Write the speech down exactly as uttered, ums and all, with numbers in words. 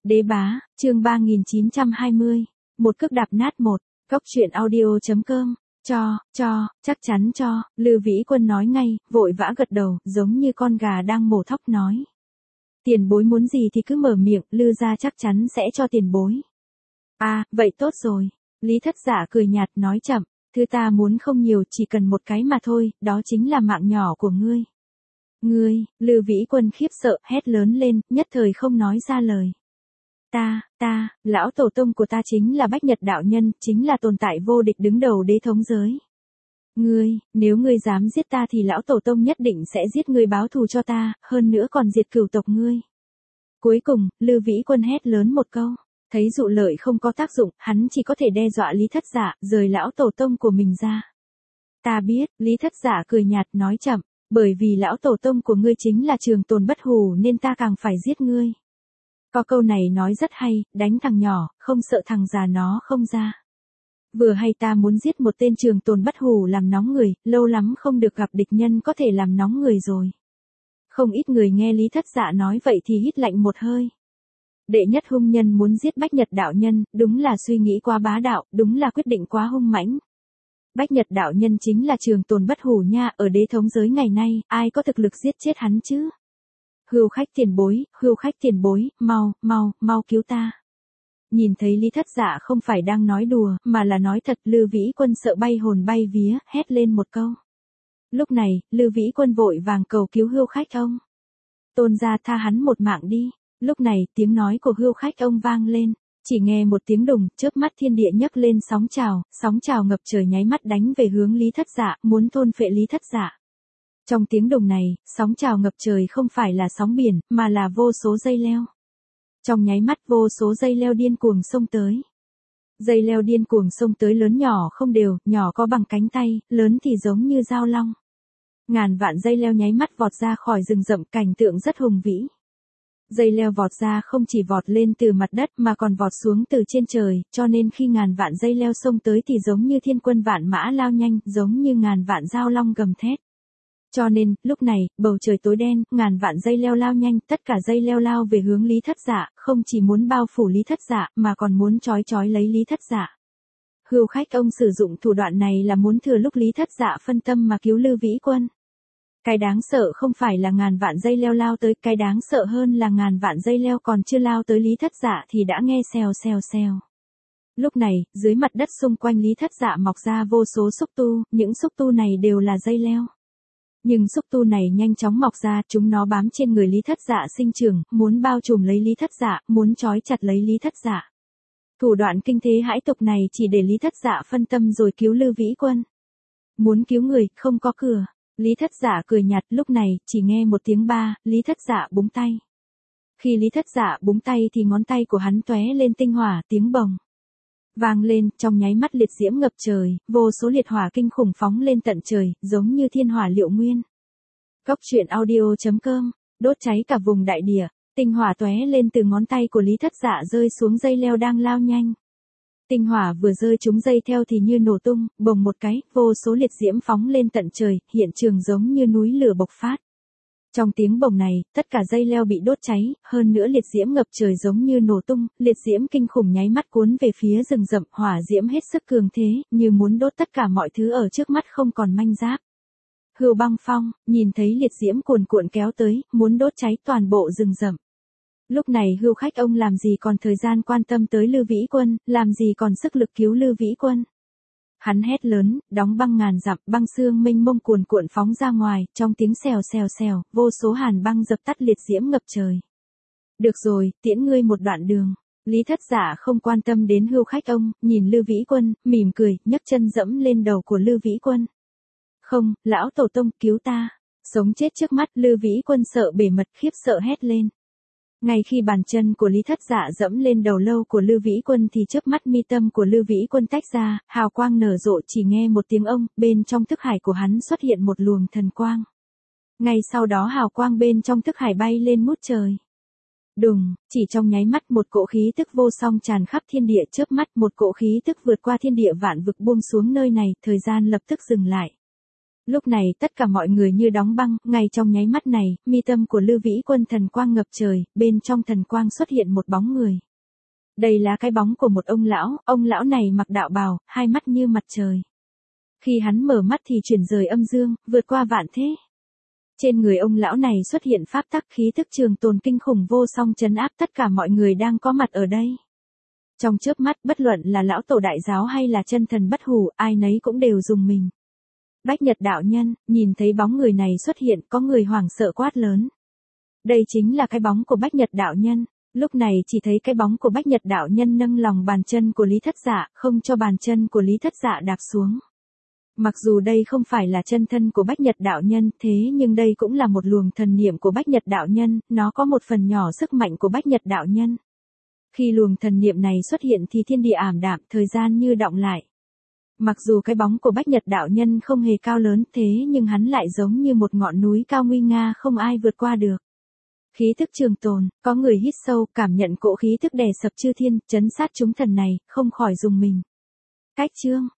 Đế bá, chương ba nghìn chín trăm hai mươi. Một cước đạp nát một. Cốc truyện audio.com. Cho, cho, chắc chắn cho, Lư Vĩ Quân nói ngay, vội vã gật đầu, giống như con gà đang mổ thóc nói. Tiền bối muốn gì thì cứ mở miệng, Lư gia chắc chắn sẽ cho tiền bối. À, vậy tốt rồi. Lý Thất Dạ cười nhạt nói chậm, thứ ta muốn không nhiều, chỉ cần một cái mà thôi, đó chính là mạng nhỏ của ngươi. Ngươi, Lư Vĩ Quân khiếp sợ, hét lớn lên, nhất thời không nói ra lời. Ta, ta, lão tổ tông của ta chính là Bách Nhật đạo nhân, chính là tồn tại vô địch đứng đầu đế thống giới. Ngươi, nếu ngươi dám giết ta thì lão tổ tông nhất định sẽ giết ngươi báo thù cho ta, hơn nữa còn diệt cửu tộc ngươi. Cuối cùng, Lư Vĩ Quân hét lớn một câu, thấy dụ lợi không có tác dụng, hắn chỉ có thể đe dọa Lý Thất Dạ, rời lão tổ tông của mình ra. Ta biết, Lý Thất Dạ cười nhạt nói chậm, bởi vì lão tổ tông của ngươi chính là trường tồn bất hủ nên ta càng phải giết ngươi. Có câu này nói rất hay, đánh thằng nhỏ, không sợ thằng già nó không ra. Vừa hay ta muốn giết một tên trường tồn bất hủ làm nóng người, lâu lắm không được gặp địch nhân có thể làm nóng người rồi. Không ít người nghe Lý Thất Dạ nói vậy thì hít lạnh một hơi. Đệ nhất hung nhân muốn giết Bách Nhật đạo nhân, đúng là suy nghĩ quá bá đạo, đúng là quyết định quá hung mãnh. Bách Nhật đạo nhân chính là trường tồn bất hủ nha, ở đế thống giới ngày nay, ai có thực lực giết chết hắn chứ? Hưu khách tiền bối, hưu khách tiền bối, mau, mau, mau cứu ta. Nhìn thấy Lý Thất Dạ không phải đang nói đùa, mà là nói thật, Lư Vĩ Quân sợ bay hồn bay vía, hét lên một câu. Lúc này, Lư Vĩ Quân vội vàng cầu cứu hưu khách ông. Tôn gia tha hắn một mạng đi. Lúc này, tiếng nói của hưu khách ông vang lên. Chỉ nghe một tiếng đùng, chớp mắt thiên địa nhấc lên sóng trào, sóng trào ngập trời nháy mắt đánh về hướng Lý Thất Dạ, muốn thôn phệ Lý Thất Dạ. Trong tiếng đùng này, sóng trào ngập trời không phải là sóng biển, mà là vô số dây leo. Trong nháy mắt vô số dây leo điên cuồng xông tới. Dây leo điên cuồng xông tới lớn nhỏ không đều, nhỏ có bằng cánh tay, lớn thì giống như dao long. Ngàn vạn dây leo nháy mắt vọt ra khỏi rừng rậm, cảnh tượng rất hùng vĩ. Dây leo vọt ra không chỉ vọt lên từ mặt đất mà còn vọt xuống từ trên trời, cho nên khi ngàn vạn dây leo xông tới thì giống như thiên quân vạn mã lao nhanh, giống như ngàn vạn dao long gầm thét. Cho nên, lúc này, bầu trời tối đen, ngàn vạn dây leo lao nhanh, tất cả dây leo lao về hướng Lý Thất Dạ, không chỉ muốn bao phủ Lý Thất Dạ, mà còn muốn trói trói lấy Lý Thất Dạ. Hưu khách ông sử dụng thủ đoạn này là muốn thừa lúc Lý Thất Dạ phân tâm mà cứu Lư Vĩ Quân. Cái đáng sợ không phải là ngàn vạn dây leo lao tới, cái đáng sợ hơn là ngàn vạn dây leo còn chưa lao tới Lý Thất Dạ thì đã nghe xèo xèo xèo. Lúc này, dưới mặt đất xung quanh Lý Thất Dạ mọc ra vô số xúc tu, những xúc tu này đều là dây leo. Nhưng xúc tu này nhanh chóng mọc ra, chúng nó bám trên người Lý Thất Dạ sinh trưởng, muốn bao trùm lấy Lý Thất Dạ, muốn trói chặt lấy Lý Thất Dạ. Thủ đoạn kinh thế hãi tục này chỉ để Lý Thất Dạ phân tâm rồi cứu Lư Vĩ Quân. Muốn cứu người, không có cửa. Lý Thất Dạ cười nhạt, lúc này, chỉ nghe một tiếng ba, Lý Thất Dạ búng tay. Khi Lý Thất Dạ búng tay thì ngón tay của hắn tóe lên tinh hỏa, tiếng bồng vang lên, trong nháy mắt liệt diễm ngập trời, vô số liệt hỏa kinh khủng phóng lên tận trời, giống như thiên hỏa liệu nguyên. Cốc truyện audio.com, đốt cháy cả vùng đại địa, tinh hỏa tóe lên từ ngón tay của Lý Thất Dạ rơi xuống dây leo đang lao nhanh. Tinh hỏa vừa rơi trúng dây theo thì như nổ tung, bồng một cái, vô số liệt diễm phóng lên tận trời, hiện trường giống như núi lửa bộc phát. Trong tiếng bồng này, tất cả dây leo bị đốt cháy, hơn nữa liệt diễm ngập trời giống như nổ tung, liệt diễm kinh khủng nháy mắt cuốn về phía rừng rậm, hỏa diễm hết sức cường thế, như muốn đốt tất cả mọi thứ ở trước mắt không còn manh giáp. Hưu Băng Phong, nhìn thấy liệt diễm cuồn cuộn kéo tới, muốn đốt cháy toàn bộ rừng rậm. Lúc này hưu khách ông làm gì còn thời gian quan tâm tới Lư Vĩ Quân, làm gì còn sức lực cứu Lư Vĩ Quân. Hắn hét lớn, đóng băng ngàn dặm, băng xương mênh mông cuồn cuộn phóng ra ngoài, trong tiếng xèo xèo xèo, vô số hàn băng dập tắt liệt diễm ngập trời. Được rồi, tiễn ngươi một đoạn đường. Lý Thất Dạ không quan tâm đến hưu khách ông, nhìn Lư Vĩ Quân, mỉm cười, nhấc chân dẫm lên đầu của Lư Vĩ Quân. Không, lão tổ tông, cứu ta. Sống chết trước mắt, Lư Vĩ Quân sợ bể mật, khiếp sợ hét lên. Ngay khi bàn chân của Lý Thất Dạ dẫm lên đầu lâu của Lư Vĩ Quân thì chớp mắt mi tâm của Lư Vĩ Quân tách ra, hào quang nở rộ, chỉ nghe một tiếng ông, bên trong thức hải của hắn xuất hiện một luồng thần quang. Ngay sau đó hào quang bên trong thức hải bay lên ngút trời. Đùng, chỉ trong nháy mắt một cỗ khí tức vô song tràn khắp thiên địa, chớp mắt một cỗ khí tức vượt qua thiên địa vạn vực buông xuống nơi này, thời gian lập tức dừng lại. Lúc này tất cả mọi người như đóng băng, ngay trong nháy mắt này, mi tâm của Lưu Vĩ Quân thần quang ngập trời, bên trong thần quang xuất hiện một bóng người. Đây là cái bóng của một ông lão, ông lão này mặc đạo bào, hai mắt như mặt trời. Khi hắn mở mắt thì chuyển rời âm dương, vượt qua vạn thế. Trên người ông lão này xuất hiện pháp tắc khí thức trường tồn kinh khủng vô song trấn áp tất cả mọi người đang có mặt ở đây. Trong chớp mắt, bất luận là lão tổ đại giáo hay là chân thần bất hủ, ai nấy cũng đều rùng mình. Bách Nhật đạo nhân, nhìn thấy bóng người này xuất hiện, có người hoảng sợ quát lớn. Đây chính là cái bóng của Bách Nhật đạo nhân. Lúc này chỉ thấy cái bóng của Bách Nhật đạo nhân nâng lòng bàn chân của Lý Thất Dạ, không cho bàn chân của Lý Thất Dạ đạp xuống. Mặc dù đây không phải là chân thân của Bách Nhật đạo nhân, thế nhưng đây cũng là một luồng thần niệm của Bách Nhật đạo nhân, nó có một phần nhỏ sức mạnh của Bách Nhật đạo nhân. Khi luồng thần niệm này xuất hiện thì thiên địa ảm đạm, thời gian như đọng lại. Mặc dù cái bóng của Bách Nhật đạo nhân không hề cao lớn, thế nhưng hắn lại giống như một ngọn núi cao nguy nga không ai vượt qua được. Khí thức trường tồn, có người hít sâu, cảm nhận cỗ khí thức đè sập chư thiên, chấn sát chúng thần này, không khỏi rùng mình. Cách chương